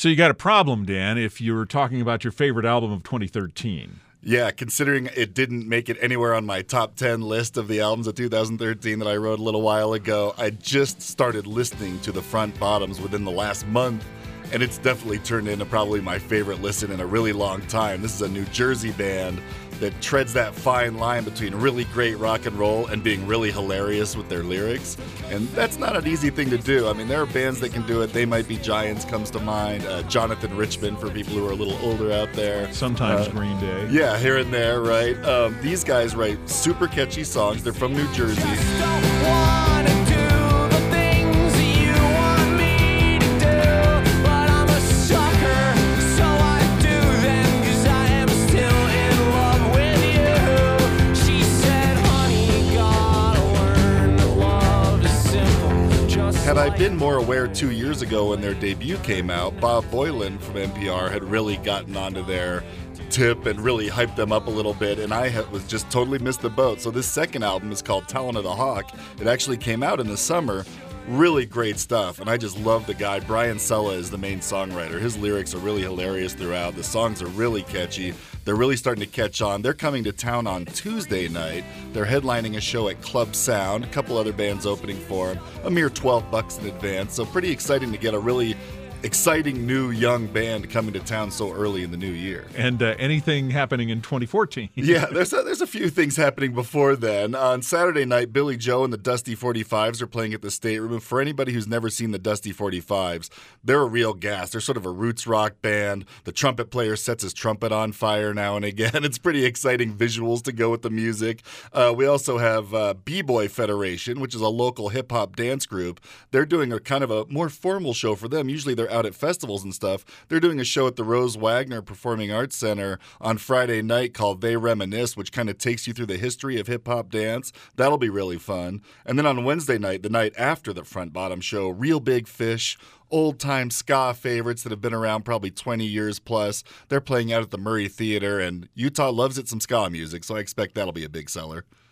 So you got a problem, Dan, if you're talking about your favorite album of 2013. Yeah, considering it didn't make it anywhere on my top 10 list of the albums of 2013 that I wrote a little while ago, I just started listening to the front bottoms within the last month, and it's definitely turned into probably my favorite listen in a really long time. This is a New Jersey band that treads that fine line between really great rock and roll and being really hilarious with their lyrics. And that's not an easy thing to do. I mean, there are bands that can do it. They Might Be Giants comes to mind. Jonathan Richman for people who are a little older out there. Sometimes Green Day. Yeah, here and there, right? These guys write super catchy songs. They're from New Jersey. Had I been more aware 2 years ago when their debut came out, Bob Boylan from NPR had really gotten onto their tip and really hyped them up a little bit, and I was just totally missed the boat. So this second album is called Talon of the Hawk. It actually came out in the summer. Really great stuff, and I just love the guy. Brian Sella is the main songwriter. His lyrics are really hilarious throughout. The songs are really catchy. They're really starting to catch on. They're coming to town on Tuesday night. They're headlining a show at Club Sound. A couple other bands opening for them. A mere $12 in advance. So pretty exciting to get a really exciting new young band coming to town so early in the new year. And anything happening in 2014? Yeah, there's a few things happening before then. On Saturday night, Billy Joe and the Dusty 45s are playing at the Stateroom. And for anybody who's never seen the Dusty 45s, they're a real gas. They're sort of a roots rock band. The trumpet player sets his trumpet on fire now and again. It's pretty exciting visuals to go with the music. We also have B-Boy Federation, which is a local hip-hop dance group. They're doing a kind of a more formal show for them. Usually they're out at festivals and stuff. They're doing a show at the Rose Wagner Performing Arts Center on Friday night called They Reminisce, which kind of takes you through the history of hip-hop dance. That'll be really fun. And then on Wednesday night, the night after the Front Bottom show, Real Big Fish, old-time ska favorites that have been around probably 20 years plus. They're playing out at the Murray Theater, and Utah loves it some ska music, so I expect that'll be a big seller.